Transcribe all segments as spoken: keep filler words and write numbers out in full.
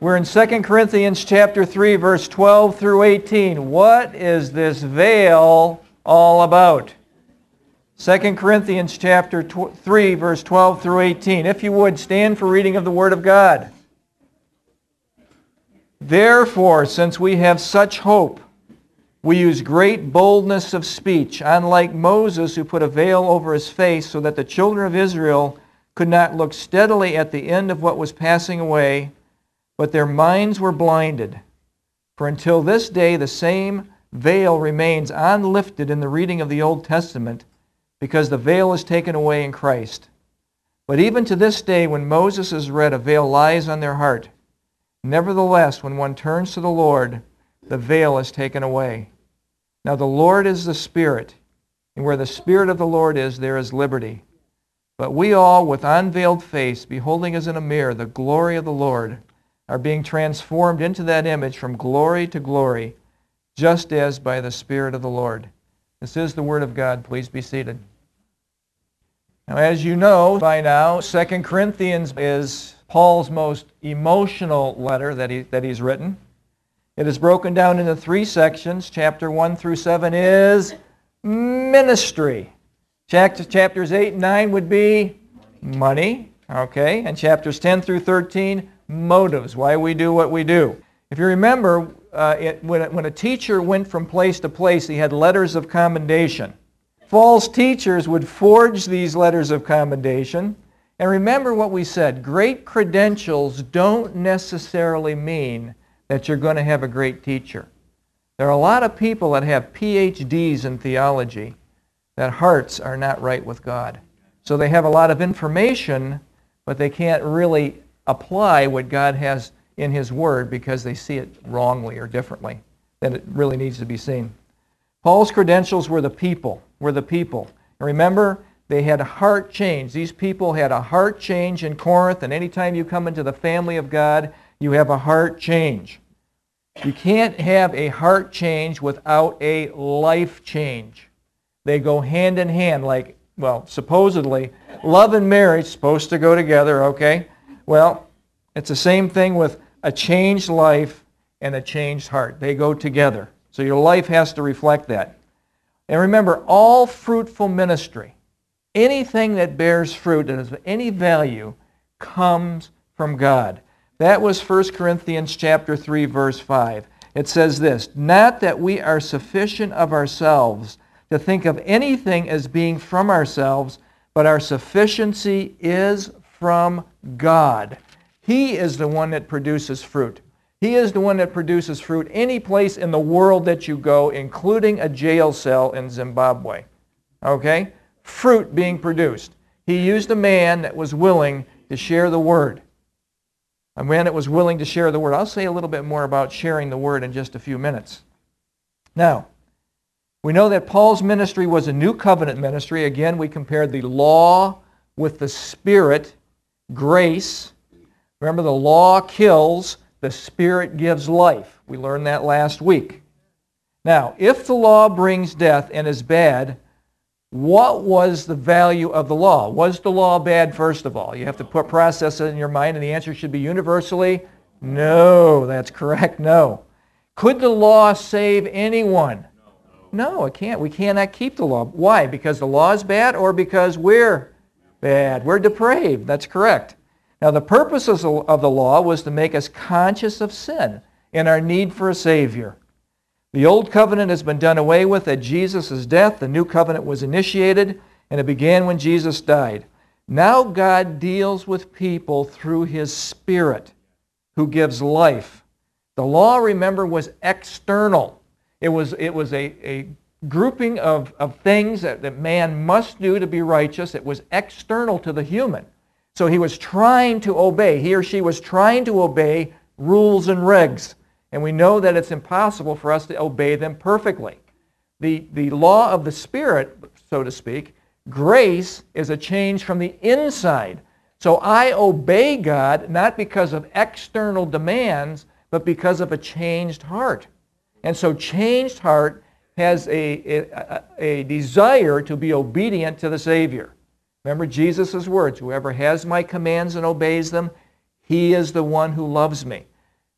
We're in Second Corinthians chapter three, verse twelve through eighteen. What is this veil all about? Second Corinthians chapter three, verse twelve through eighteen. If you would, stand for reading of the Word of God. Therefore, since we have such hope, we use great boldness of speech, unlike Moses, who put a veil over his face so that the children of Israel could not look steadily at the end of what was passing away, but their minds were blinded. For until this day the same veil remains unlifted in the reading of the Old Testament, because the veil is taken away in Christ. But even to this day, when Moses is read, a veil lies on their heart. Nevertheless, when one turns to the Lord, the veil is taken away. Now the Lord is the Spirit, and where the Spirit of the Lord is, there is liberty. But we all, with unveiled face, beholding as in a mirror the glory of the Lord, are being transformed into that image from glory to glory, just as by the Spirit of the Lord. This is the Word of God. Please be seated. Now, as you know by now, Second Corinthians is Paul's most emotional letter that, he, that he's written. It is broken down into three sections. Chapter one through seven is ministry. Chapter, chapters eight and nine would be money. Okay, and chapters ten through thirteen, motives, why we do what we do. If you remember, uh, it, when, when a teacher went from place to place, he had letters of commendation. False teachers would forge these letters of commendation. And remember what we said, great credentials don't necessarily mean that you're going to have a great teacher. There are a lot of people that have P H Ds in theology that hearts are not right with God. So they have a lot of information, but they can't really apply what God has in His Word because they see it wrongly or differently than it really needs to be seen. Paul's credentials were the people, were the people. And remember, they had a heart change. These people had a heart change in Corinth, and anytime you come into the family of God, you have a heart change. You can't have a heart change without a life change. They go hand in hand, like, well, supposedly, love and marriage supposed to go together, okay? Well, it's the same thing with a changed life and a changed heart. They go together. So your life has to reflect that. And remember, all fruitful ministry, anything that bears fruit that has any value, comes from God. That was First Corinthians chapter three, verse five. It says this, not that we are sufficient of ourselves to think of anything as being from ourselves, but our sufficiency is from God. He is the one that produces fruit. He is the one that produces fruit any place in the world that you go, including a jail cell in Zimbabwe. Okay? Fruit being produced. He used a man that was willing to share the Word. A man that was willing to share the Word. I'll say a little bit more about sharing the Word in just a few minutes. Now, we know that Paul's ministry was a new covenant ministry. Again, we compared the law with the Spirit, grace. Remember, the law kills, the Spirit gives life. We learned that last week. Now, if the law brings death and is bad, what was the value of the law? Was the law bad, first of all? You have to put process it in your mind, and the answer should be universally, no. That's correct, no. Could the law save anyone? No, it can't. We cannot keep the law. Why? Because the law is bad or because we're bad? We're depraved. That's correct. Now, the purpose of the law was to make us conscious of sin and our need for a Savior. The old covenant has been done away with at Jesus' death. The new covenant was initiated, and it began when Jesus died. Now God deals with people through His Spirit, who gives life. The law, remember, was external. It was, it was a, a grouping of, of things that, that man must do to be righteous. It was external to the human. So he was trying to obey. He or she was trying to obey rules and regs. And we know that it's impossible for us to obey them perfectly. The, the law of the Spirit, so to speak, grace is a change from the inside. So I obey God not because of external demands, but because of a changed heart. And so changed heart has a, a, a desire to be obedient to the Savior. Remember Jesus' words, whoever has my commands and obeys them, he is the one who loves me.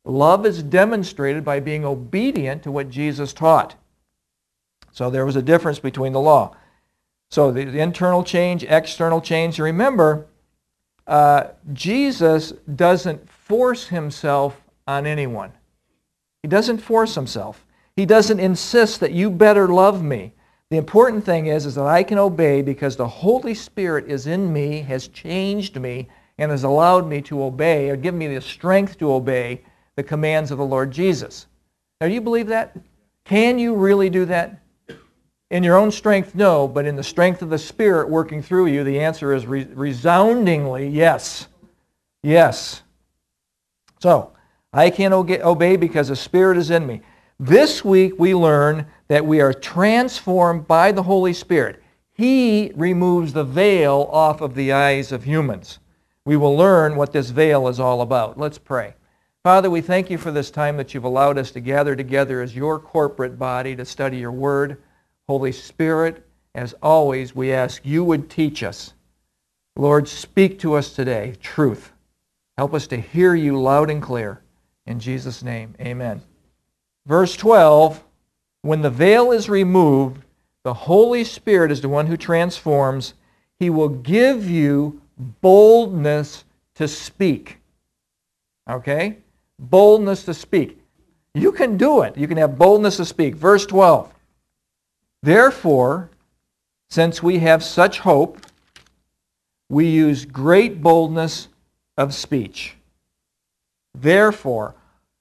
Love is demonstrated by being obedient to what Jesus taught. So there was a difference between the law. So the, the internal change, external change. Remember, uh, Jesus doesn't force himself on anyone. He doesn't force himself. He doesn't insist that you better love me. The important thing is, is that I can obey because the Holy Spirit is in me, has changed me, and has allowed me to obey, or given me the strength to obey the commands of the Lord Jesus. Now, do you believe that? Can you really do that? In your own strength, no, but in the strength of the Spirit working through you, the answer is re- resoundingly yes. Yes. So, I can obey because the Spirit is in me. This week we learn that we are transformed by the Holy Spirit. He removes the veil off of the eyes of humans. We will learn what this veil is all about. Let's pray. Father, we thank you for this time that you've allowed us to gather together as your corporate body to study your word. Holy Spirit, as always, we ask you would teach us. Lord, speak to us today, truth. Help us to hear you loud and clear. In Jesus' name, amen. Verse twelve, when the veil is removed, the Holy Spirit is the one who transforms. He will give you boldness to speak. Okay? Boldness to speak. You can do it. You can have boldness to speak. Verse twelve. Therefore, since we have such hope, we use great boldness of speech. Therefore,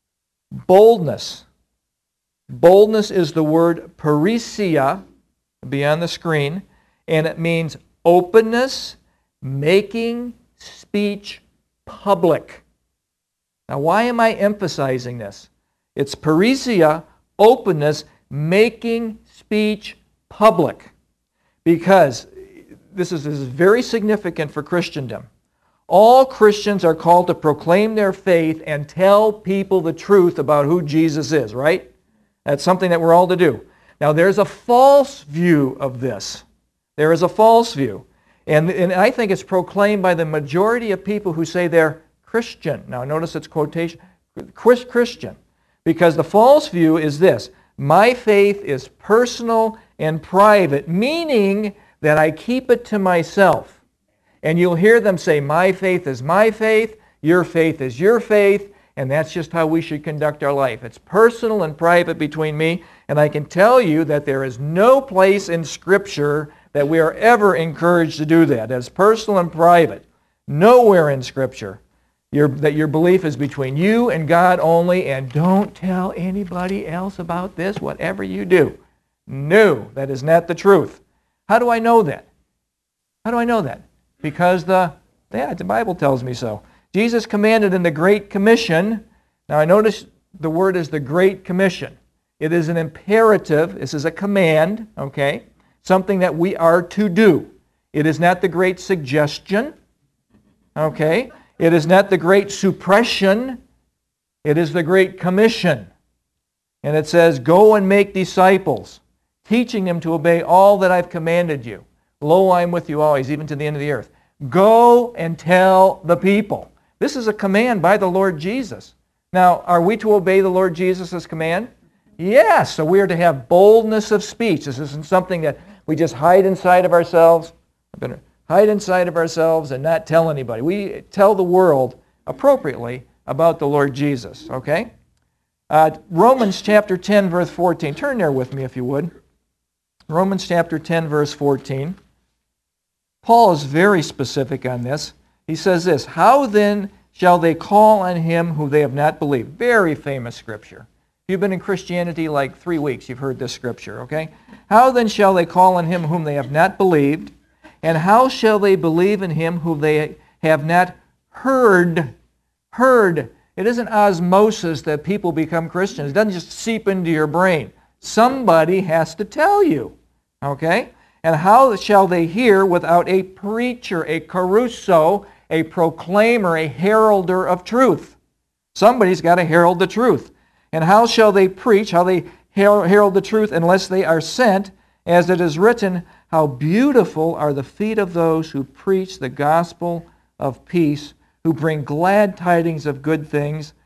boldness. Boldness is the word parisia, be on the screen, and it means openness, making speech public. Now, why am I emphasizing this? It's parisia, openness, making speech public. Because this is, this is very significant for Christendom. All Christians are called to proclaim their faith and tell people the truth about who Jesus is, right? That's something that we're all to do. Now, there's a false view of this. There is a false view. And, and I think it's proclaimed by the majority of people who say they're Christian. Now, notice it's quotation, Christian. Because the false view is this: my faith is personal and private, meaning that I keep it to myself. And you'll hear them say, my faith is my faith, your faith is your faith, and that's just how we should conduct our life. It's personal and private between me, and I can tell you that there is no place in Scripture that we are ever encouraged to do that. As personal and private. Nowhere in Scripture your, that your belief is between you and God only, and don't tell anybody else about this, whatever you do. No, that is not the truth. How do I know that? How do I know that? Because the, yeah, the Bible tells me so. Jesus commanded in the Great Commission. Now I notice the word is the Great Commission. It is an imperative. This is a command, okay? Something that we are to do. It is not the Great Suggestion, okay? It is not the Great Suppression. It is the Great Commission. And it says, go and make disciples, teaching them to obey all that I've commanded you. Lo, I am with you always, even to the end of the earth. Go and tell the people. This is a command by the Lord Jesus. Now, are we to obey the Lord Jesus' command? Yes, so we are to have boldness of speech. This isn't something that we just hide inside of ourselves. I'm going to hide inside of ourselves and not tell anybody. We tell the world appropriately about the Lord Jesus, okay? Uh, Romans chapter ten, verse fourteen. Turn there with me if you would. Romans chapter ten, verse fourteen. Paul is very specific on this. He says this, how then shall they call on him who they have not believed? Very famous scripture. If you've been in Christianity like three weeks, you've heard this scripture, okay? How then shall they call on him whom they have not believed? And how shall they believe in him whom they have not heard? Heard. It isn't osmosis that people become Christians. It doesn't just seep into your brain. Somebody has to tell you, okay? And how shall they hear without a preacher, a caruso, a proclaimer, a heralder of truth? Somebody's got to herald the truth. And how shall they preach, how they herald the truth unless they are sent? As it is written, how beautiful are the feet of those who preach the gospel of peace, who bring glad tidings of good things.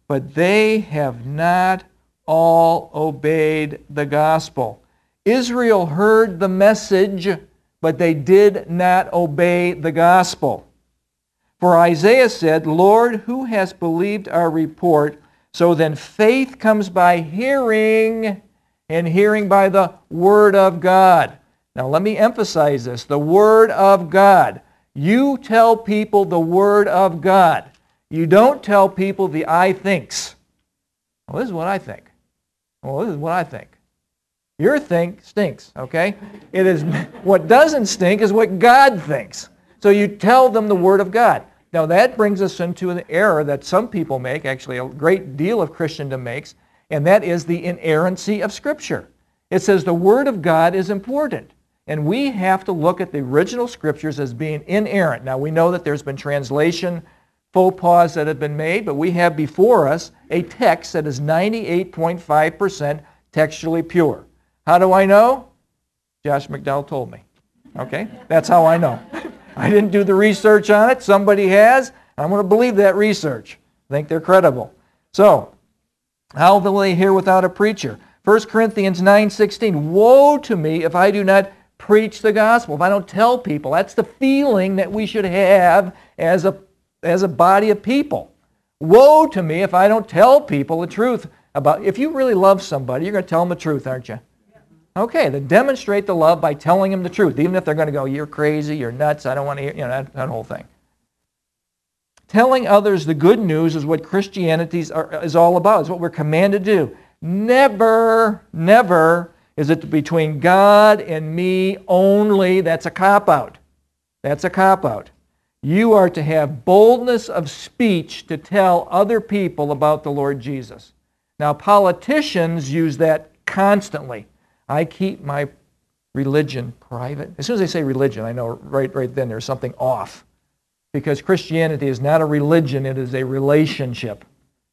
but they have not all obeyed the gospel. Israel heard the message, but they did not obey the gospel. For Isaiah said, Lord, who has believed our report? So then faith comes by hearing, and hearing by the Word of God. Now let me emphasize this, the Word of God. You tell people the Word of God. You don't tell people the I thinks. Well, this is what I think. Well, this is what I think. Your think stinks, okay? It is what doesn't stink is what God thinks. So you tell them the Word of God. Now that brings us into an error that some people make, actually a great deal of Christendom makes, and that is the inerrancy of Scripture. It says the Word of God is important, and we have to look at the original Scriptures as being inerrant. Now we know that there's been translation faux pas that have been made, but we have before us a text that is ninety-eight point five percent textually pure. How do I know? Josh McDowell told me. Okay? That's how I know. I didn't do the research on it. Somebody has. I'm going to believe that research. I think they're credible. So, how will they hear without a preacher? First Corinthians nine sixteen, woe to me if I do not preach the gospel, if I don't tell people. That's the feeling that we should have as a, as a body of people. Woe to me if I don't tell people the truth about, if you really love somebody, you're going to tell them the truth, aren't you? Okay, then demonstrate the love by telling them the truth, even if they're going to go, you're crazy, you're nuts, I don't want to hear, you know, that, that whole thing. Telling others the good news is what Christianity is all about. It's what we're commanded to do. Never, never is it between God and me only. That's a cop-out. That's a cop-out. You are to have boldness of speech to tell other people about the Lord Jesus. Now, politicians use that constantly. I keep my religion private. As soon as they say religion, I know right, right then there's something off. Because Christianity is not a religion, it is a relationship.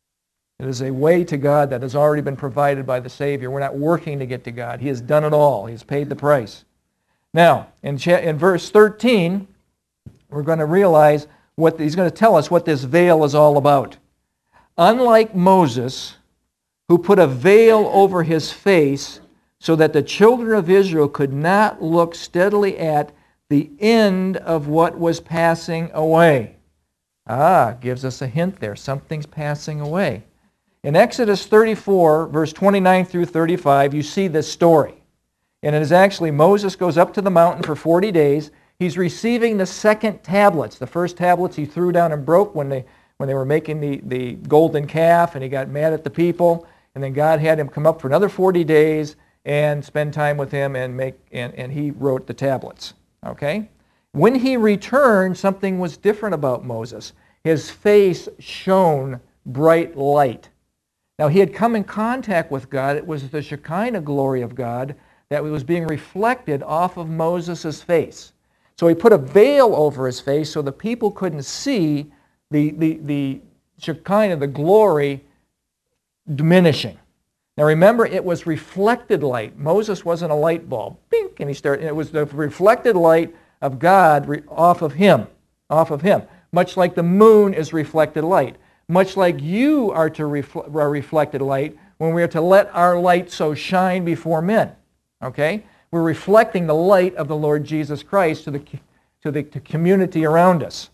It is a way to God that has already been provided by the Savior. We're not working to get to God. He has done it all. He has paid the price. Now, in, cha- in verse thirteen, we're going to realize what he's going to tell us what this veil is all about. Unlike Moses, who put a veil over his face so that the children of Israel could not look steadily at the end of what was passing away. Ah, gives us a hint there. Something's passing away. In Exodus thirty-four, verse twenty-nine through thirty-five, you see this story. And it is actually Moses goes up to the mountain for forty days. He's receiving the second tablets. The first tablets he threw down and broke when they, when they were making the, the golden calf, and he got mad at the people. And then God had him come up for another forty days and spend time with him, and make and, and he wrote the tablets. Okay? When he returned, something was different about Moses. His face shone bright light. Now, he had come in contact with God. It was the Shekinah glory of God that was being reflected off of Moses' face. So he put a veil over his face so the people couldn't see the, the, the Shekinah, the glory, diminishing. Now remember, it was reflected light. Moses wasn't a light bulb. Bink, and he started. It was the reflected light of God re- off of him, off of him. Much like the moon is reflected light. Much like you are to refl- are reflected light when we are to let our light so shine before men. Okay, we're reflecting the light of the Lord Jesus Christ to the to the to community around us.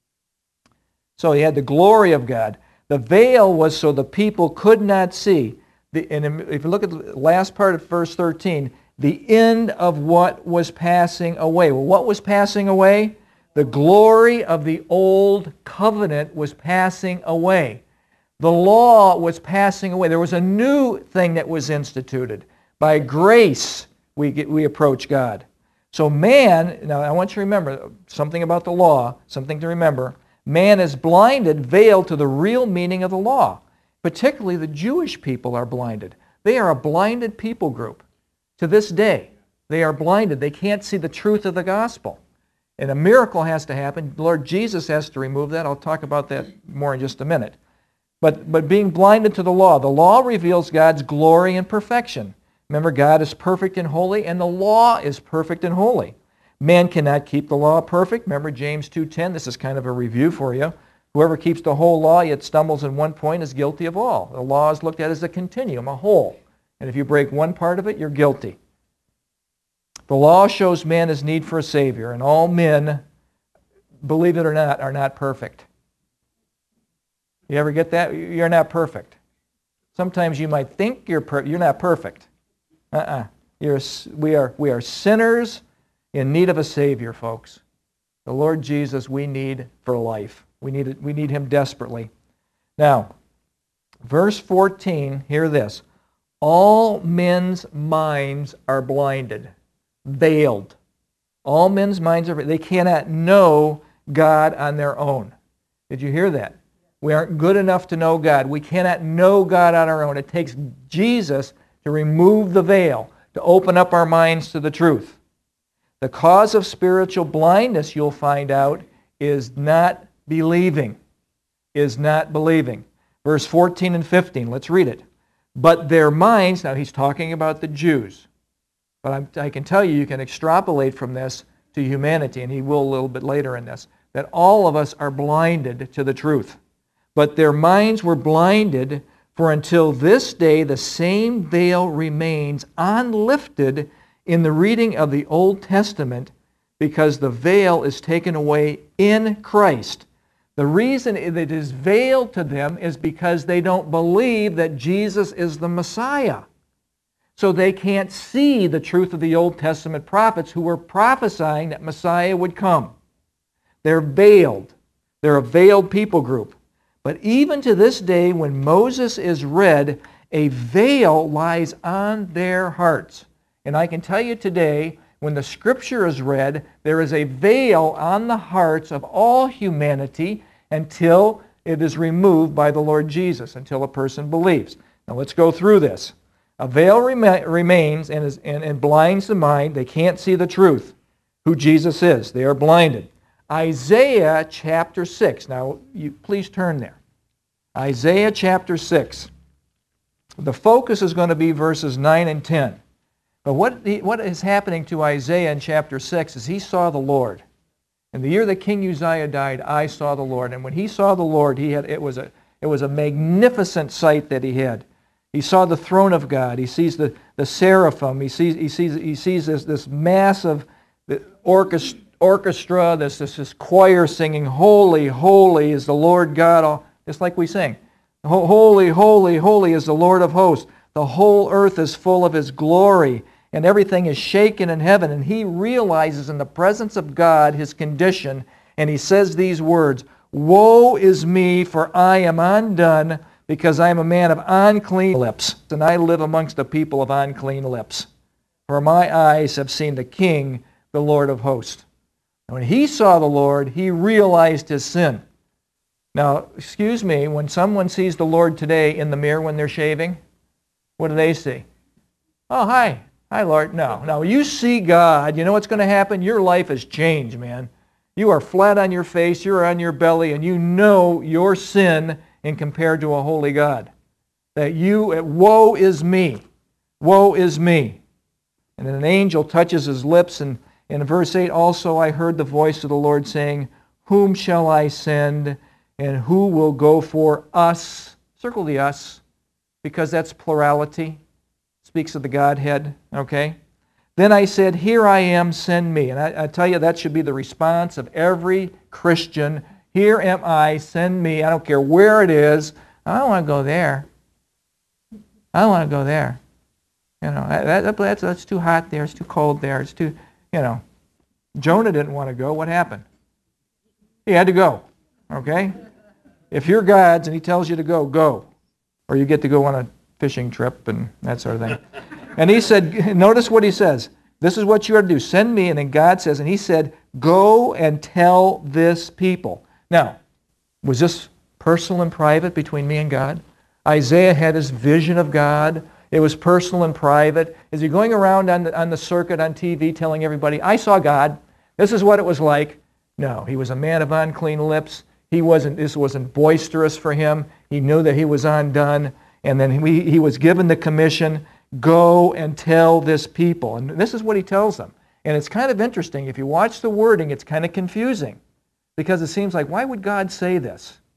So he had the glory of God. The veil was so the people could not see. The, and if you look at the last part of verse thirteen, the end of what was passing away. Well, what was passing away? The glory of the old covenant was passing away. The law was passing away. There was a new thing that was instituted. By grace, we get, we approach God. So man, now I want you to remember something about the law, something to remember. Man is blinded, veiled to the real meaning of the law. Particularly the Jewish people are blinded. They are a blinded people group. To this day, they are blinded. They can't see the truth of the gospel. And a miracle has to happen. Lord Jesus has to remove that. I'll talk about that more in just a minute. But, but being blinded to the law. The law reveals God's glory and perfection. Remember, God is perfect and holy, and the law is perfect and holy. Man cannot keep the law perfect. Remember James two ten. This is kind of a review for you. Whoever keeps the whole law yet stumbles in one point is guilty of all. The law is looked at as a continuum, a whole. And if you break one part of it, you're guilty. The law shows man his need for a Savior, and all men, believe it or not, are not perfect. You ever get that? You're not perfect. Sometimes you might think you're per- you're not perfect. Uh-uh. You're, we are, we are sinners in need of a Savior, folks. The Lord Jesus we need for life. We need, it, we need Him desperately. Now, verse fourteen, hear this. All men's minds are blinded, veiled. All men's minds are, they cannot know God on their own. Did you hear that? We aren't good enough to know God. We cannot know God on our own. It takes Jesus to remove the veil, to open up our minds to the truth. The cause of spiritual blindness, you'll find out, is not believing. Is not believing. Verse fourteen and fifteen, let's read it. But their minds, now he's talking about the Jews, but I'm, I can tell you, you can extrapolate from this to humanity, and he will a little bit later in this, that all of us are blinded to the truth. But their minds were blinded, for until this day the same veil remains unlifted in the reading of the Old Testament, because the veil is taken away in Christ. The reason it is veiled to them is because they don't believe that Jesus is the Messiah. So they can't see the truth of the Old Testament prophets who were prophesying that Messiah would come. They're veiled. They're a veiled people group. But even to this day, when Moses is read, a veil lies on their hearts. And I can tell you today, when the Scripture is read, there is a veil on the hearts of all humanity until it is removed by the Lord Jesus, until a person believes. Now let's go through this. A veil rem- remains and, is, and, and blinds the mind. They can't see the truth, who Jesus is. They are blinded. Isaiah chapter six. Now, you, please turn there. Isaiah chapter six. The focus is going to be verses nine and ten. But what, the, what is happening to Isaiah in chapter six is he saw the Lord. In the year that King Uzziah died, I saw the Lord. And when he saw the Lord, he had it was a it was a magnificent sight that he had. He saw the throne of God. He sees the, the seraphim. He sees he sees he sees this this massive orchestra, orchestra this, this this choir singing, "Holy, holy is the Lord God," just like we sing. "Holy, holy, holy is the Lord of hosts. The whole earth is full of His glory." And everything is shaken in heaven. And he realizes in the presence of God his condition. And he says these words, "Woe is me, for I am undone, because I am a man of unclean lips. And I live amongst the people of unclean lips. For my eyes have seen the King, the Lord of hosts." And when he saw the Lord, he realized his sin. Now, excuse me, when someone sees the Lord today in the mirror when they're shaving, what do they see? "Oh, hi. Hi, Lord." No, no. You see God, you know what's going to happen? Your life has changed, man. You are flat on your face, you're on your belly, and you know your sin in compared to a holy God. That you, woe is me. Woe is me. And then an angel touches his lips, and in verse eight, "Also I heard the voice of the Lord saying, Whom shall I send, and who will go for us?" Circle the us, because that's plurality. Speaks of the Godhead, okay? "Then I said, Here I am, send me." And I, I tell you, that should be the response of every Christian. Here am I, send me. I don't care where it is. I don't want to go there. I don't want to go there. You know, that, that, that's, that's too hot there. It's too cold there. It's too, you know. Jonah didn't want to go. What happened? He had to go, okay? If you're God's and He tells you to go, go. Or you get to go on a fishing trip and that sort of thing. And he said, notice what he says. This is what you are to do. Send me. And then God says, and he said, "Go and tell this people." Now, was this personal and private between me and God? Isaiah had his vision of God. It was personal and private. Is he going around on the, on the circuit on T V telling everybody, "I saw God. This is what it was like"? No, he was a man of unclean lips. He wasn't. This wasn't boisterous for him. He knew that he was undone. And then he, he was given the commission, "Go and tell this people." And this is what he tells them. And it's kind of interesting. If you watch the wording, it's kind of confusing. Because it seems like, why would God say this?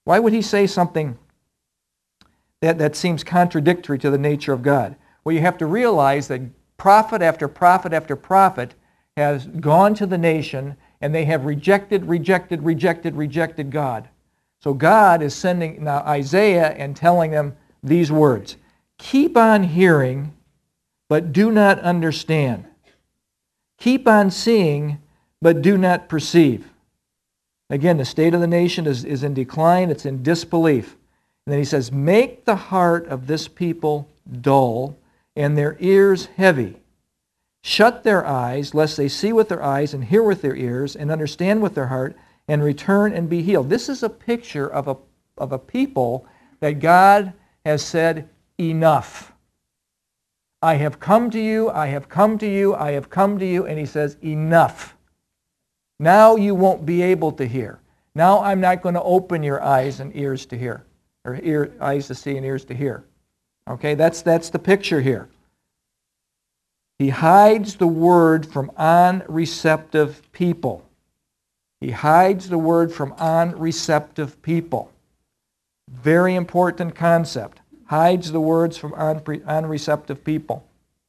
Why would he say something that, that seems contradictory to the nature of God? Well, you have to realize that prophet after prophet after prophet has gone to the nation, and they have rejected, rejected, rejected, rejected God. So God is sending now Isaiah and telling them these words. Keep on hearing, but do not understand. Keep on seeing, but do not perceive. Again, the state of the nation is, is in decline. It's in disbelief. And then he says, make the heart of this people dull and their ears heavy. Shut their eyes, lest they see with their eyes and hear with their ears and understand with their heart and return and be healed. This is a picture of a, of a people that God has said, enough. I have come to you, I have come to you, I have come to you, and he says, enough. Now you won't be able to hear. Now I'm not going to open your eyes and ears to hear, or ear, eyes to see and ears to hear. Okay, that's, that's the picture here. He hides the word from unreceptive people. He hides the word from unreceptive people. Very important concept. Hides the words from unreceptive people.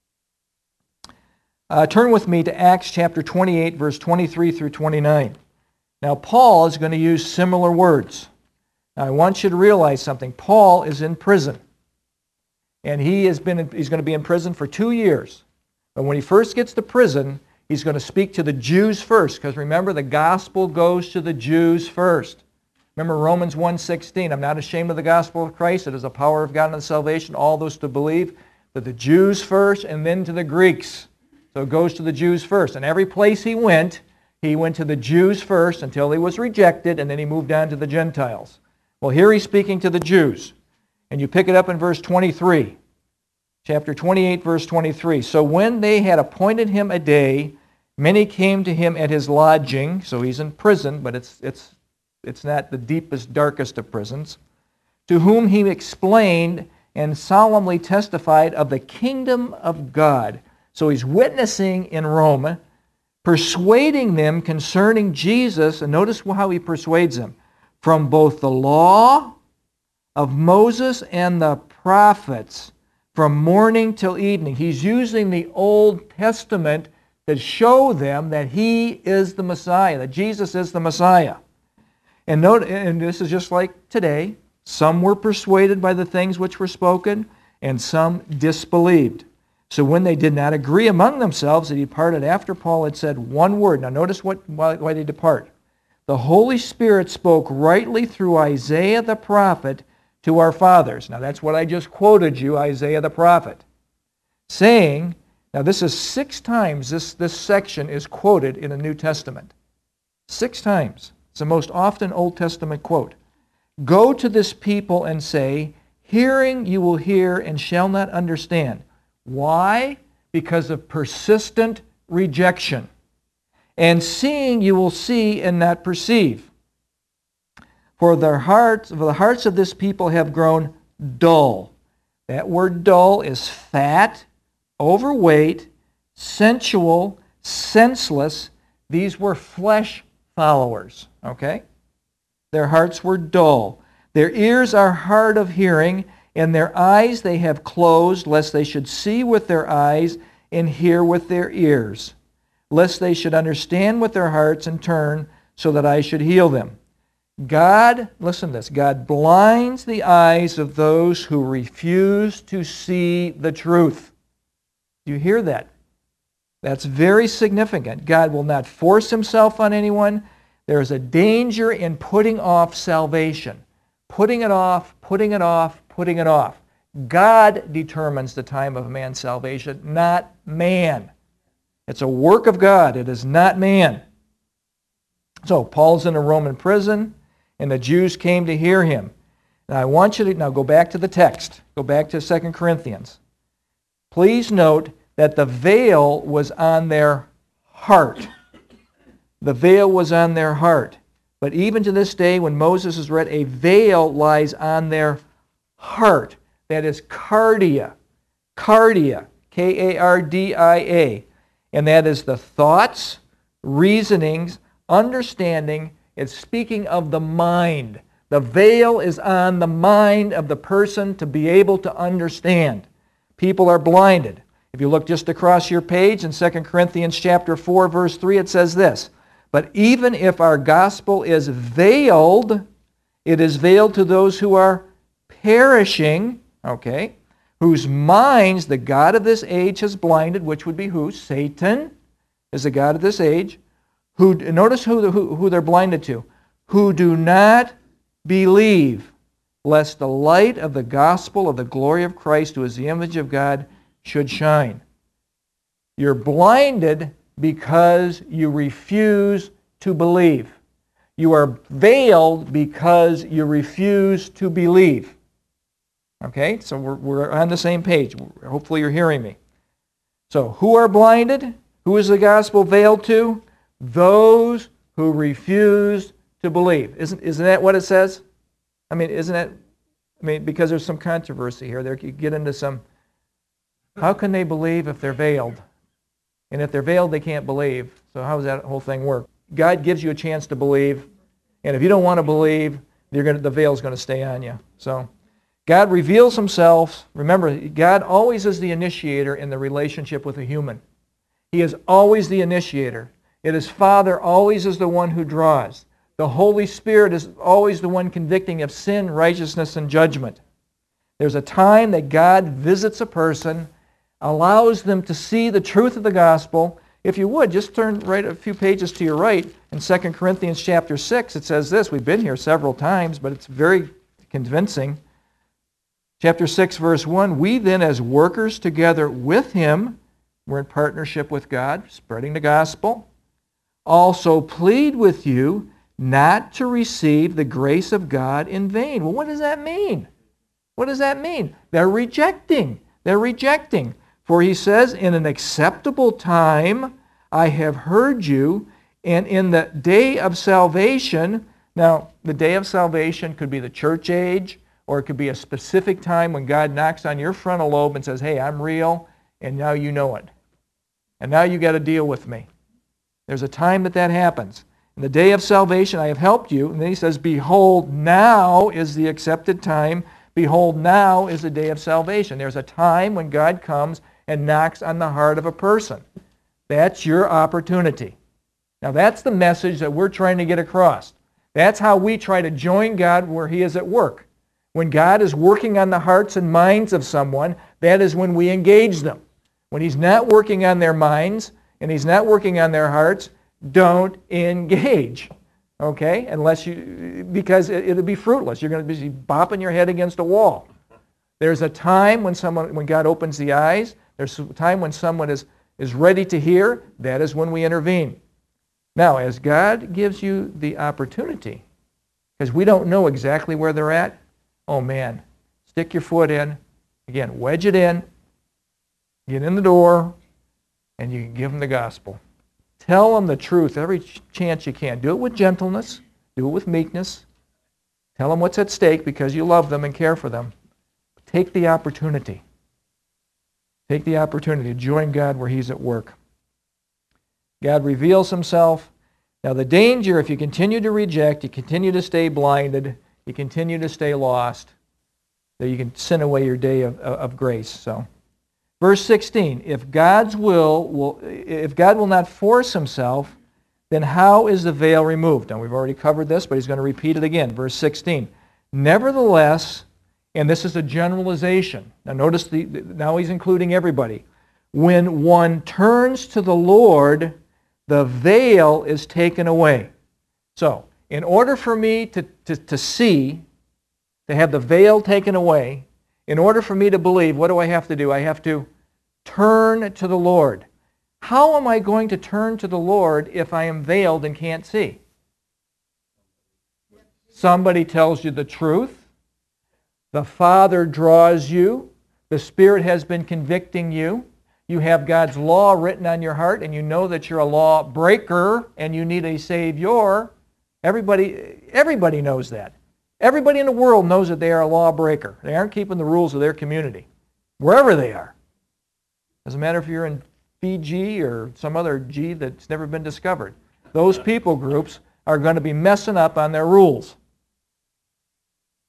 Uh, turn with me to Acts chapter twenty-eight, verse twenty-three through twenty-nine. Now, Paul is going to use similar words. Now, I want you to realize something. Paul is in prison. And he has been, he's going to be in prison for two years. But when he first gets to prison, he's going to speak to the Jews first. Because remember, the gospel goes to the Jews first. Remember Romans one sixteen, I'm not ashamed of the gospel of Christ. It is the power of God unto salvation, all those to believe. But the Jews first and then to the Greeks. So it goes to the Jews first. And every place he went, he went to the Jews first until he was rejected, and then he moved on to the Gentiles. Well, here he's speaking to the Jews. And you pick it up in verse twenty-three. Chapter twenty-eight, verse twenty-three. So when they had appointed him a day, many came to him at his lodging. So he's in prison, but it's, it's, it's not the deepest, darkest of prisons. To whom he explained and solemnly testified of the kingdom of God. So he's witnessing in Rome, persuading them concerning Jesus. And notice how he persuades them. From both the law of Moses and the prophets, from morning till evening. He's using the Old Testament to show them that he is the Messiah, that Jesus is the Messiah. And note, and this is just like today. Some were persuaded by the things which were spoken, and some disbelieved. So when they did not agree among themselves, they departed after Paul had said one word. Now notice what why, why they depart. The Holy Spirit spoke rightly through Isaiah the prophet to our fathers. Now that's what I just quoted you, Isaiah the prophet. Saying, now this is six times this, this section is quoted in the New Testament. Six times. It's the most often Old Testament quote. Go to this people and say, hearing you will hear and shall not understand. Why? Because of persistent rejection. And seeing you will see and not perceive. For their hearts, for the hearts of this people have grown dull. That word dull is fat, overweight, sensual, senseless. These were flesh followers, okay? Their hearts were dull. Their ears are hard of hearing, and their eyes they have closed, lest they should see with their eyes and hear with their ears, lest they should understand with their hearts and turn, so that I should heal them. God, listen to this, God blinds the eyes of those who refuse to see the truth. Do you hear that? That's very significant. God will not force himself on anyone. There is a danger in putting off salvation. Putting it off, putting it off, putting it off. God determines the time of man's salvation, not man. It's a work of God. It is not man. So Paul's in a Roman prison, and the Jews came to hear him. Now I want you to now go back to the text. Go back to Second Corinthians. Please note that the veil was on their heart. The veil was on their heart. But even to this day, when Moses is read, a veil lies on their heart. That is cardia. Cardia. K A R D I A. And that is the thoughts, reasonings, understanding. It's speaking of the mind. The veil is on the mind of the person to be able to understand. People are blinded. If you look just across your page in Second Corinthians chapter four, verse three, it says this, "But even if our gospel is veiled, it is veiled to those who are perishing," okay, "whose minds the God of this age has blinded," which would be who? Satan is the God of this age. Who, notice who, who, who they're blinded to. "Who do not believe, lest the light of the gospel of the glory of Christ, who is the image of God, should shine." You're blinded because you refuse to believe. You are veiled because you refuse to believe. Okay, so we're, we're on the same page. Hopefully you're hearing me. So who are blinded? Who is the gospel veiled to? Those who refuse to believe. Isn't, isn't that what it says? I mean, isn't that, I mean, because there's some controversy here. There you get into some, how can they believe if they're veiled? And if they're veiled, they can't believe. So how does that whole thing work? God gives you a chance to believe, and if you don't want to believe, you're going to, the veil's going to stay on you. So God reveals himself. Remember, God always is the initiator in the relationship with a human. He is always the initiator. It is Father always is the one who draws. The Holy Spirit is always the one convicting of sin, righteousness, and judgment. There's a time that God visits a person, allows them to see the truth of the gospel. If you would, just turn right a few pages to your right. In Second Corinthians chapter six, it says this. We've been here several times, but it's very convincing. Chapter six, verse one, "We then as workers together with him," we're in partnership with God, spreading the gospel, "also plead with you not to receive the grace of God in vain." Well, what does that mean? What does that mean? They're rejecting. They're rejecting. "For he says, in an acceptable time I have heard you, and in the day of salvation." Now, the day of salvation could be the church age, or it could be a specific time when God knocks on your frontal lobe and says, "Hey, I'm real, and now you know it. And now you got to deal with me." There's a time that that happens. "In the day of salvation I have helped you." And then he says, "Behold, now is the accepted time. Behold, now is the day of salvation." There's a time when God comes and knocks on the heart of a person. That's your opportunity. Now that's the message that we're trying to get across. That's how we try to join God where he is at work. When God is working on the hearts and minds of someone, that is when we engage them. When he's not working on their minds and he's not working on their hearts, don't engage. Okay? Unless you, because it, it'll be fruitless. You're going to be bopping your head against a wall. There's a time when someone, when God opens the eyes. There's a time when someone is, is ready to hear. That is when we intervene. Now, as God gives you the opportunity, because we don't know exactly where they're at, oh man, stick your foot in. Again, wedge it in. Get in the door, and you can give them the gospel. Tell them the truth every chance you can. Do it with gentleness. Do it with meekness. Tell them what's at stake because you love them and care for them. Take the opportunity. Take the opportunity to join God where he's at work. God reveals himself. Now the danger, if you continue to reject, you continue to stay blinded, you continue to stay lost, that you can sin away your day of, of grace. So, verse sixteen, if God's will, will, if God will not force himself, then how is the veil removed? Now we've already covered this, but he's going to repeat it again. Verse sixteen, nevertheless, and this is a generalization. Now notice, the, now he's including everybody. When one turns to the Lord, the veil is taken away. So, in order for me to, to, to see, to have the veil taken away, in order for me to believe, what do I have to do? I have to turn to the Lord. How am I going to turn to the Lord if I am veiled and can't see? Somebody tells you the truth. The Father draws you. The Spirit has been convicting you. You have God's law written on your heart, and you know that you're a law breaker and you need a Savior. Everybody, everybody knows that. Everybody in the world knows that they are a law breaker. They aren't keeping the rules of their community, wherever they are. Doesn't matter if you're in Fiji or some other G that's never been discovered. Those people groups are going to be messing up on their rules.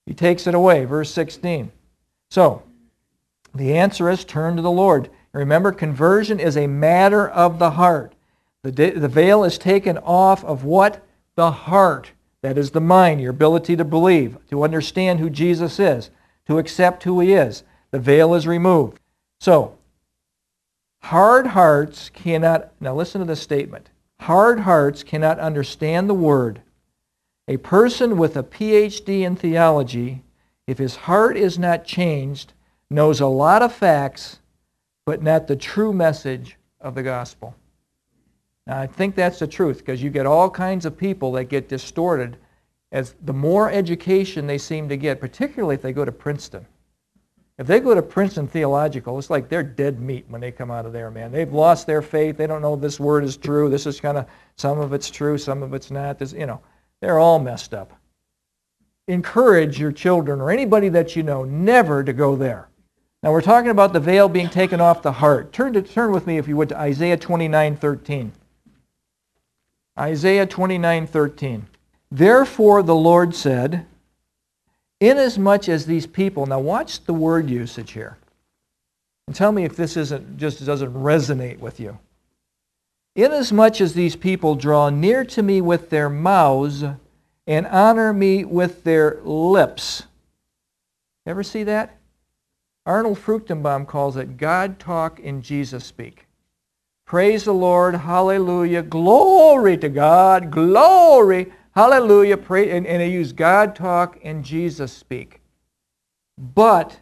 He takes it away, verse sixteen. So, the answer is turn to the Lord. Remember, conversion is a matter of the heart. The, the veil is taken off of what? The heart. That is the mind, your ability to believe, to understand who Jesus is, to accept who He is. The veil is removed. So, hard hearts cannot, now listen to this statement. Hard hearts cannot understand the Word. A person with a P H D in theology, if his heart is not changed, knows a lot of facts, but not the true message of the gospel. Now, I think that's the truth, because you get all kinds of people that get distorted as the more education they seem to get, particularly if they go to Princeton. If they go to Princeton Theological, it's like they're dead meat when they come out of there, man. They've lost their faith. They don't know this word is true. This is kind of, some of it's true, some of it's not. This, you know, they're all messed up. Encourage your children or anybody that you know never to go there. Now, we're talking about the veil being taken off the heart. Turn, to, turn with me, if you would, to Isaiah twenty-nine thirteen. Isaiah twenty-nine thirteen. Therefore the Lord said, inasmuch as these people, now watch the word usage here, and tell me if this isn't just doesn't resonate with you. Inasmuch as these people draw near to me with their mouths and honor me with their lips. Ever see that? Arnold Fruchtenbaum calls it God talk and Jesus speak. Praise the Lord, hallelujah, glory to God, glory, hallelujah, pray, and, and they use God talk and Jesus speak. But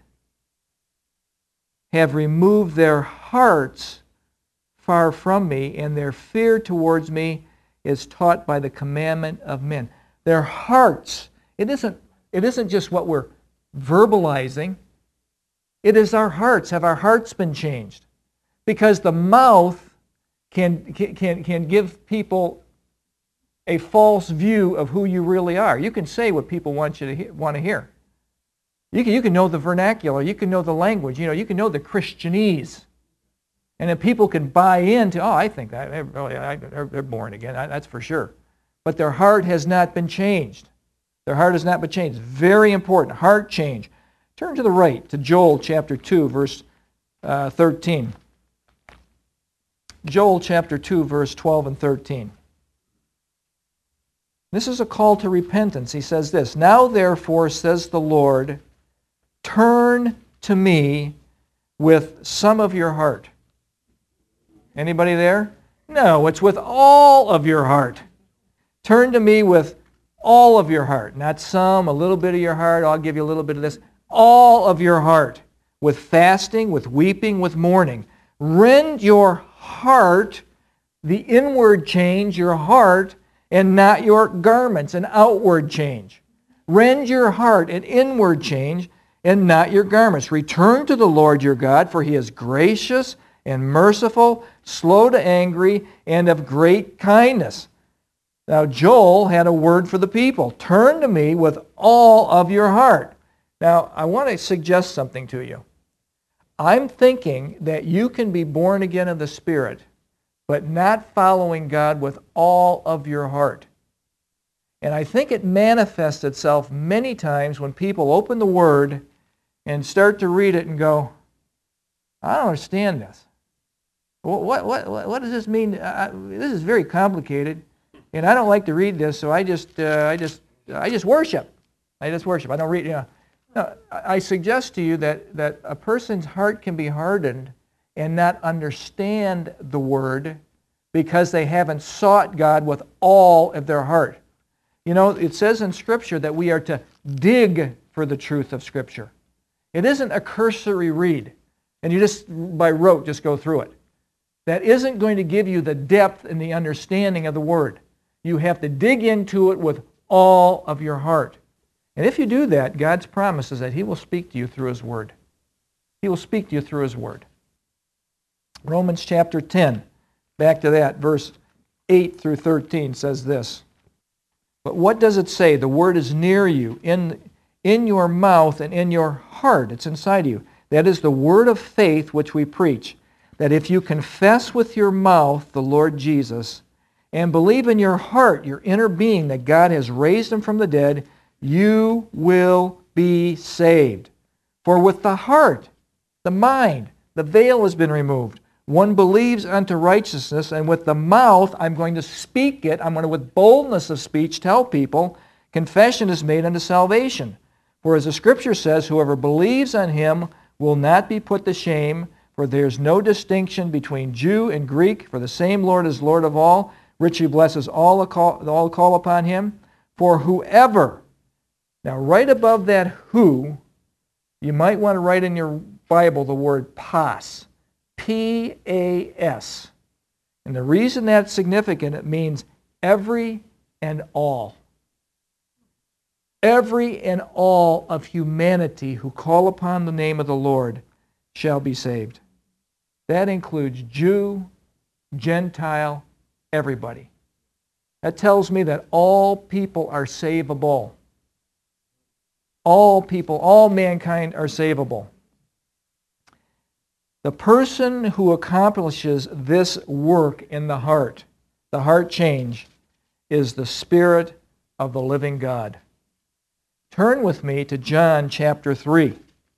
have removed their hearts far from me, and their fear towards me is taught by the commandment of men. Their hearts, it isn't, it isn't just what we're verbalizing. It is our hearts. Have our hearts been changed? Because the mouth can, can, can give people a false view of who you really are. You can say what people want you to he- want to hear. You can, you can know the vernacular. You can know the language. You know, you can know the Christianese. And then people can buy into, oh, I think that, they're, really, they're born again. That's for sure. But their heart has not been changed. Their heart has not been changed. Very important. Heart change. Turn to the right, to Joel chapter two, verse uh, thirteen. Joel chapter two, verse twelve and thirteen. This is a call to repentance. He says this, now therefore, says the Lord, turn to me with some of your heart. Anybody there? No, it's with all of your heart. Turn to me with all of your heart. Not some, a little bit of your heart. I'll give you a little bit of this. All of your heart. With fasting, with weeping, with mourning. Rend your heart, the inward change, your heart, and not your garments, an outward change. Rend your heart, an inward change, and not your garments. Return to the Lord your God, for He is gracious and merciful, slow to angry, and of great kindness. Now Joel had a word for the people. Turn to me with all of your heart. Now I want to suggest something to you. I'm thinking that you can be born again of the Spirit, but not following God with all of your heart. And I think it manifests itself many times when people open the Word and start to read it and go, I don't understand this. What, what, what, what does this mean? Uh, this is very complicated, and I don't like to read this, so I just, uh, I just, I just worship. I just worship. I don't read. You know. No, I suggest to you that that a person's heart can be hardened and not understand the Word because they haven't sought God with all of their heart. You know, it says in Scripture that we are to dig for the truth of Scripture. It isn't a cursory read, and you just by rote just go through it. That isn't going to give you the depth and the understanding of the Word. You have to dig into it with all of your heart. And if you do that, God's promise is that He will speak to you through His Word. He will speak to you through His Word. Romans chapter ten, back to that, verse eight through thirteen says this. But what does it say? The Word is near you, in, in your mouth and in your heart. It's inside you. That is the word of faith which we preach. That if you confess with your mouth the Lord Jesus and believe in your heart, your inner being, that God has raised Him from the dead, you will be saved. For with the heart, the mind, the veil has been removed. One believes unto righteousness, and with the mouth I'm going to speak it. I'm going to, with boldness of speech, tell people, confession is made unto salvation. For as the Scripture says, whoever believes on him will not be put to shame, for there is no distinction between Jew and Greek, for the same Lord is Lord of all, richly blesses all who call, all call upon him. For whoever, now right above that who, you might want to write in your Bible the word pas, P A S. And the reason that's significant, it means every and all. Every and all of humanity who call upon the name of the Lord shall be saved. That includes Jew, Gentile, everybody. That tells me that all people are savable. All people, all mankind are savable. The person who accomplishes this work in the heart, the heart change, is the Spirit of the living God. Turn with me to John chapter three.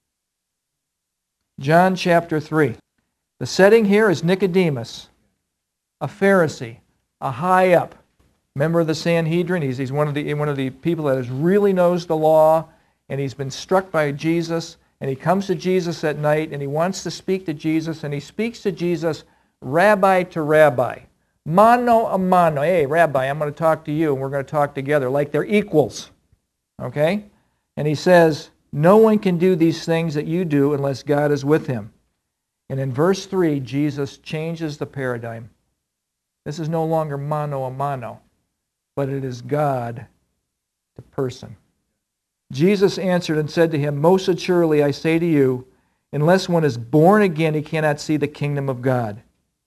John chapter three. The setting here is Nicodemus, a Pharisee, a high up member of the Sanhedrin. He's, he's one of the one of the people that is, really knows the law, and he's been struck by Jesus. And he comes to Jesus at night, and he wants to speak to Jesus, and he speaks to Jesus rabbi to rabbi, mano a mano. Hey, rabbi, I'm going to talk to you, and we're going to talk together like they're equals. Okay? And he says, no one can do these things that you do unless God is with him. And in verse three, Jesus changes the paradigm. This is no longer mano a mano, but it is God to person. Jesus answered and said to him, most assuredly I say to you, unless one is born again, he cannot see the kingdom of God.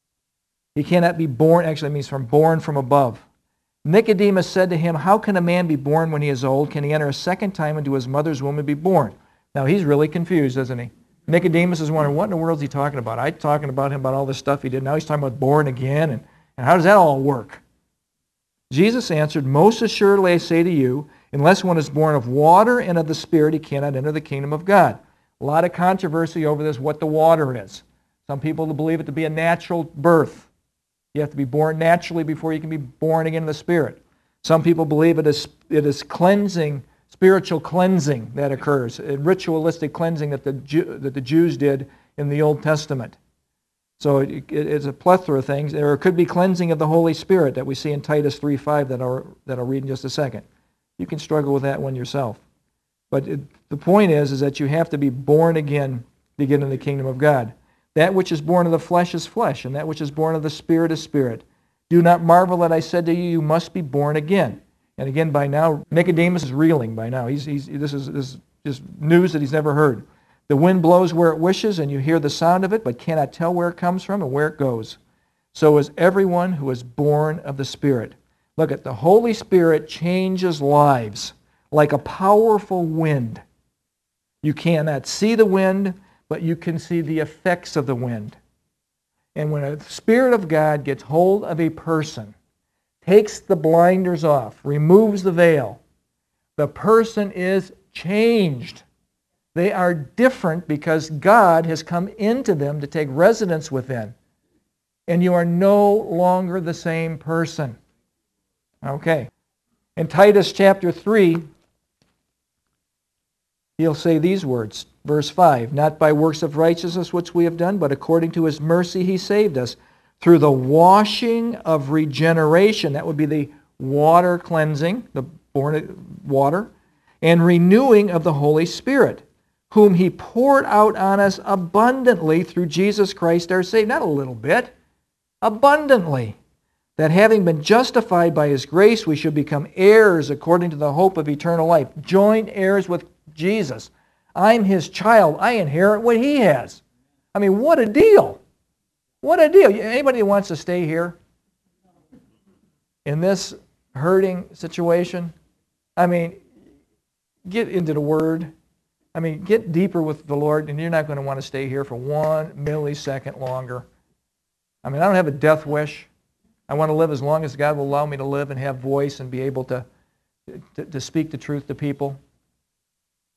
He cannot be born, actually it means from born from above. Nicodemus said to him, how can a man be born when he is old? Can he enter a second time into his mother's womb and be born? Now he's really confused, isn't he? Nicodemus is wondering, what in the world is he talking about? I'm talking about him about all this stuff he did. Now he's talking about born again, and, and how does that all work? Jesus answered, most assuredly I say to you, unless one is born of water and of the Spirit, he cannot enter the kingdom of God. A lot of controversy over this, what the water is. Some people believe it to be a natural birth. You have to be born naturally before you can be born again in the Spirit. Some people believe it is, it is cleansing, spiritual cleansing that occurs, a ritualistic cleansing that the, Jew, that the Jews did in the Old Testament. So it, it, it's a plethora of things. Or it could be cleansing of the Holy Spirit that we see in Titus three five that I'll, that I'll read in just a second. You can struggle with that one yourself. But it, the point is, is that you have to be born again to get into the kingdom of God. That which is born of the flesh is flesh, and that which is born of the Spirit is spirit. Do not marvel that I said to you, you must be born again. And again, by now, Nicodemus is reeling by now. He's, he's, this, is, this is just news that he's never heard. The wind blows where it wishes, and you hear the sound of it, but cannot tell where it comes from and where it goes. So is everyone who is born of the Spirit. Look at the Holy Spirit changes lives like a powerful wind. You cannot see the wind, but you can see the effects of the wind. And when a Spirit of God gets hold of a person, takes the blinders off, removes the veil, the person is changed. They are different because God has come into them to take residence within. And you are no longer the same person. Okay. In Titus chapter three, he'll say these words, verse five, not by works of righteousness which we have done, but according to his mercy he saved us, through the washing of regeneration, that would be the water cleansing, the born water, and renewing of the Holy Spirit, whom he poured out on us abundantly through Jesus Christ our Savior. Not a little bit, abundantly. That having been justified by his grace, we should become heirs according to the hope of eternal life. Joint heirs with Jesus. I'm his child. I inherit what he has. I mean, what a deal. What a deal. Anybody who wants to stay here in this hurting situation? I mean, get into the Word. I mean, get deeper with the Lord, and you're not going to want to stay here for one millisecond longer. I mean, I don't have a death wish. I want to live as long as God will allow me to live and have voice and be able to, to, to speak the truth to people.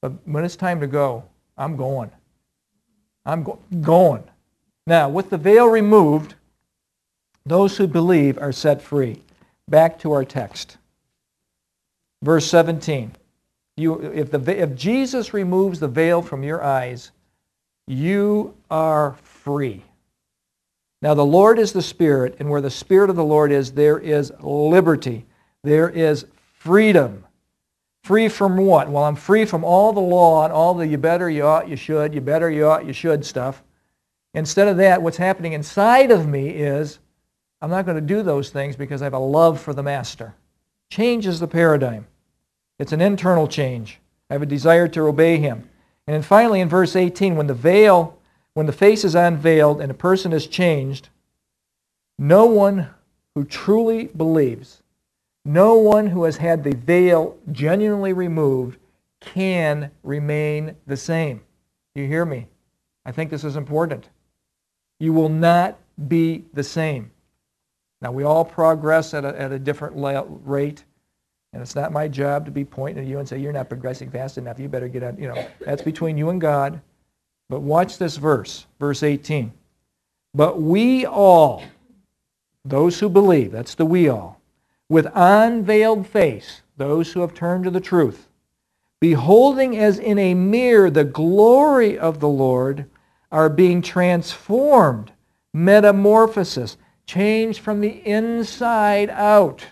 But when it's time to go, I'm going. I'm go- going. Now, with the veil removed, those who believe are set free. Back to our text. Verse seventeen. You, if, the, if Jesus removes the veil from your eyes, you are free. Now the Lord is the Spirit, and where the Spirit of the Lord is, there is liberty. There is freedom. Free from what? Well, I'm free from all the law and all the you better, you ought, you should, you better, you ought, you should stuff. Instead of that, what's happening inside of me is I'm not going to do those things because I have a love for the Master. Changes the paradigm. It's an internal change. I have a desire to obey Him. And then finally in verse eighteen, when the veil, when the face is unveiled and a person is changed, no one who truly believes, no one who has had the veil genuinely removed can remain the same. You hear me? I think this is important. You will not be the same. Now, we all progress at a, at a different rate, and it's not my job to be pointing at you and say, you're not progressing fast enough, you better get out. You know, that's between you and God. But watch this verse, verse eighteen. But we all, those who believe, that's the we all, with unveiled face, those who have turned to the truth, beholding as in a mirror the glory of the Lord, are being transformed, metamorphosis, changed from the inside out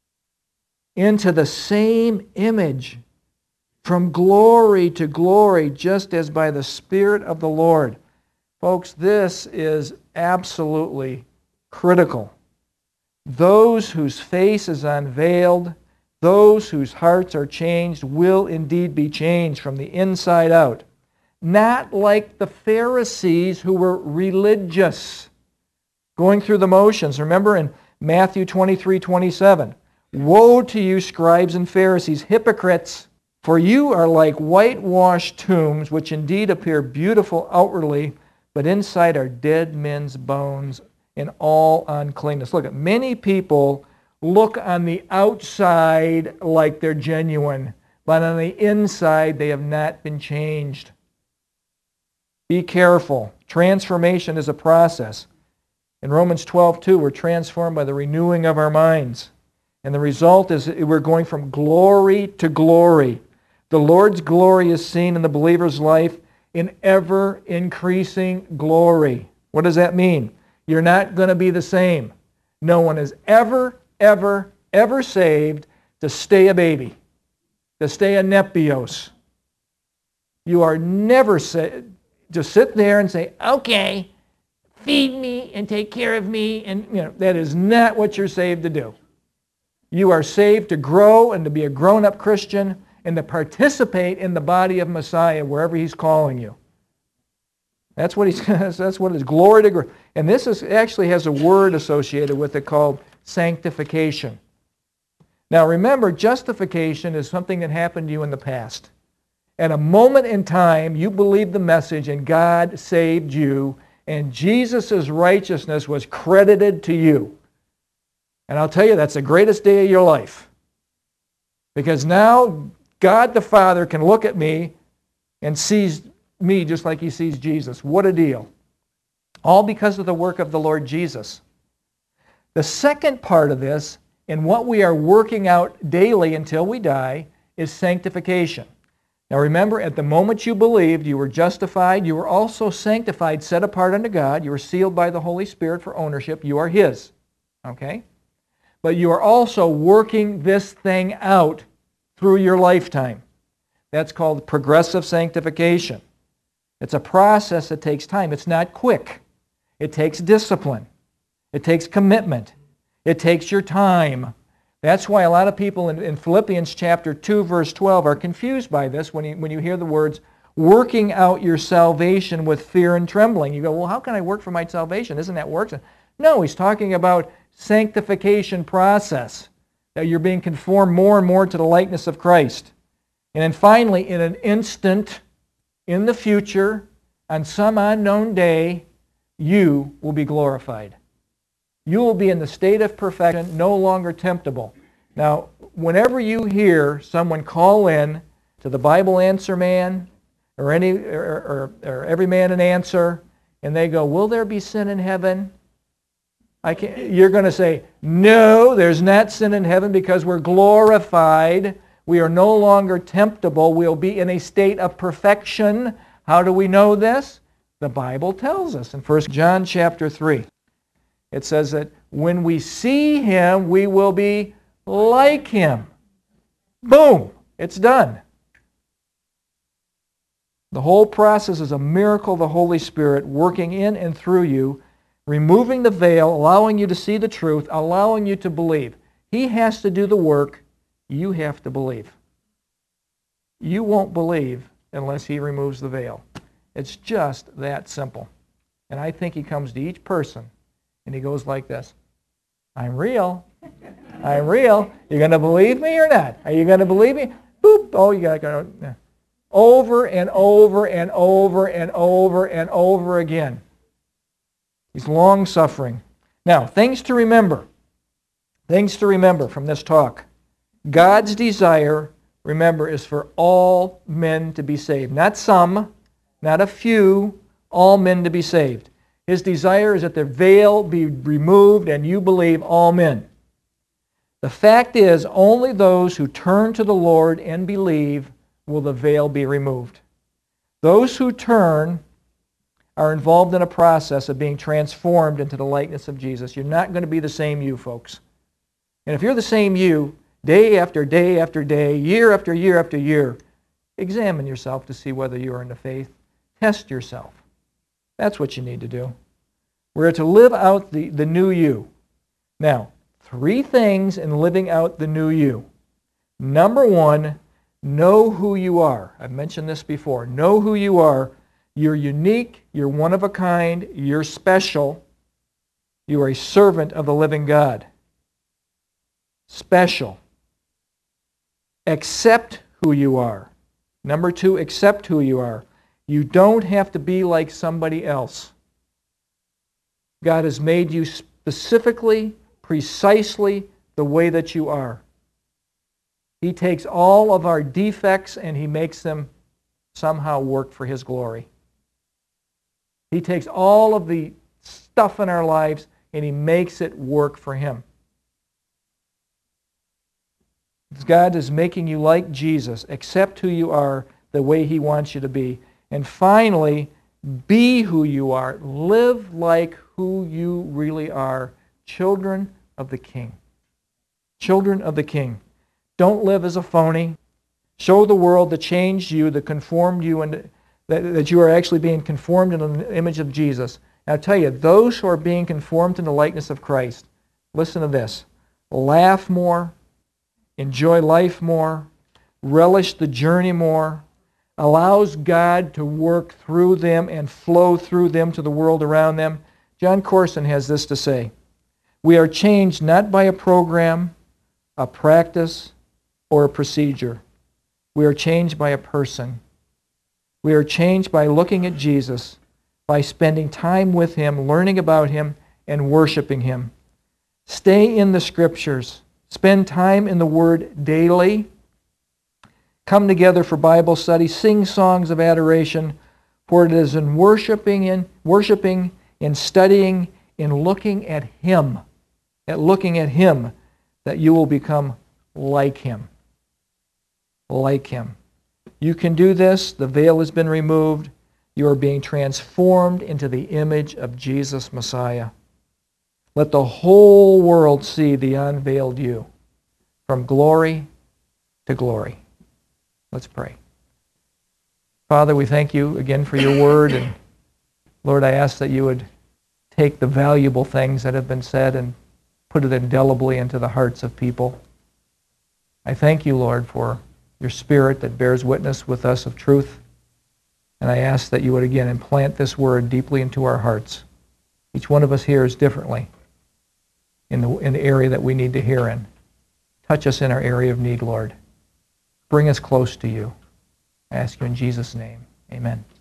into the same image, from glory to glory, just as by the Spirit of the Lord. Folks, this is absolutely critical. Those whose face is unveiled, those whose hearts are changed, will indeed be changed from the inside out. Not like the Pharisees who were religious, going through the motions. Remember in Matthew twenty-three twenty-seven, woe to you, scribes and Pharisees, hypocrites, for you are like whitewashed tombs, which indeed appear beautiful outwardly, but inside are dead men's bones and all uncleanness. Look, many people look on the outside like they're genuine, but on the inside they have not been changed. Be careful. Transformation is a process. In Romans twelve two, we're transformed by the renewing of our minds. And the result is we're going from glory to glory. The Lord's glory is seen in the believer's life in ever-increasing glory. What does that mean? You're not going to be the same. No one is ever, ever, ever saved to stay a baby, to stay a nepios. You are never saved to sit there and say, okay, feed me and take care of me. And you know, that is not what you're saved to do. You are saved to grow and to be a grown-up Christian and to participate in the body of Messiah wherever He's calling you. That's what He's. That's what is glory to grow. And this is actually has a word associated with it called sanctification. Now remember, justification is something that happened to you in the past. At a moment in time, you believed the message and God saved you, and Jesus' righteousness was credited to you. And I'll tell you, that's the greatest day of your life. Because now God the Father can look at me and sees me just like He sees Jesus. What a deal. All because of the work of the Lord Jesus. The second part of this, and what we are working out daily until we die, is sanctification. Now remember, at the moment you believed, you were justified, you were also sanctified, set apart unto God, you were sealed by the Holy Spirit for ownership, you are His. Okay? But you are also working this thing out through your lifetime. That's called progressive sanctification. It's a process that takes time. It's not quick. It takes discipline. It takes commitment. It takes your time. That's why a lot of people in, in Philippians chapter two, verse twelve are confused by this when you, when you hear the words, working out your salvation with fear and trembling. You go, well, how can I work for my salvation? Isn't that work? No, he's talking about sanctification process, that you're being conformed more and more to the likeness of Christ. And then finally, in an instant, in the future, on some unknown day, you will be glorified. You will be in the state of perfection, no longer temptable. Now, whenever you hear someone call in to the Bible Answer Man or any or, or, or Every Man an Answer, and they go, will there be sin in heaven? I can't, you're going to say, no, there's not sin in heaven because we're glorified. We are no longer temptable. We'll be in a state of perfection. How do we know this? The Bible tells us in First John chapter three. It says that when we see Him, we will be like Him. Boom! It's done. The whole process is a miracle of the Holy Spirit working in and through you, removing the veil, allowing you to see the truth, allowing you to believe. He has to do the work. You have to believe. You won't believe unless He removes the veil. It's just that simple. And I think He comes to each person and He goes like this. I'm real. I'm real. You going to believe me or not? Are you going to believe me? Boop. Oh, you got to go. Over and over and over and over and over again. He's long-suffering. Now, things to remember. Things to remember from this talk. God's desire, remember, is for all men to be saved. Not some, not a few, all men to be saved. His desire is that the veil be removed and you believe all men. The fact is, only those who turn to the Lord and believe will the veil be removed. Those who turn are involved in a process of being transformed into the likeness of Jesus. You're not going to be the same you, folks. And if you're the same you, day after day after day, year after year after year, examine yourself to see whether you are in the faith. Test yourself. That's what you need to do. We're to live out the, the new you. Now, three things in living out the new you. Number one, know who you are. I've mentioned this before. Know who you are. You're unique. You're one of a kind. You're special. You are a servant of the living God. Special. Accept who you are. Number two, accept who you are. You don't have to be like somebody else. God has made you specifically, precisely the way that you are. He takes all of our defects and He makes them somehow work for His glory. He takes all of the stuff in our lives and He makes it work for Him. God is making you like Jesus. Accept who you are the way He wants you to be. And finally, be who you are. Live like who you really are. Children of the King. Children of the King. Don't live as a phony. Show the world the changed you, the conformed you, and that, that you are actually being conformed in the image of Jesus. And I'll tell you, those who are being conformed in the likeness of Christ, listen to this, laugh more, enjoy life more, relish the journey more, allows God to work through them and flow through them to the world around them. John Corson has this to say, we are changed not by a program, a practice, or a procedure. We are changed by a person. We are changed by looking at Jesus, by spending time with Him, learning about Him, and worshiping Him. Stay in the Scriptures. Spend time in the Word daily. Come together for Bible study. Sing songs of adoration. For it is in worshiping, in worshiping, in studying, in looking at Him, at looking at Him, that you will become like Him. Like Him. You can do this. The veil has been removed. You are being transformed into the image of Jesus Messiah. Let the whole world see the unveiled you from glory to glory. Let's pray. Father, we thank You again for Your word. And Lord, I ask that You would take the valuable things that have been said and put it indelibly into the hearts of people. I thank You, Lord, for Your Spirit that bears witness with us of truth. And I ask that You would again implant this word deeply into our hearts. Each one of us hears differently in the, in the area that we need to hear in. Touch us in our area of need, Lord. Bring us close to You. I ask You in Jesus' name. Amen.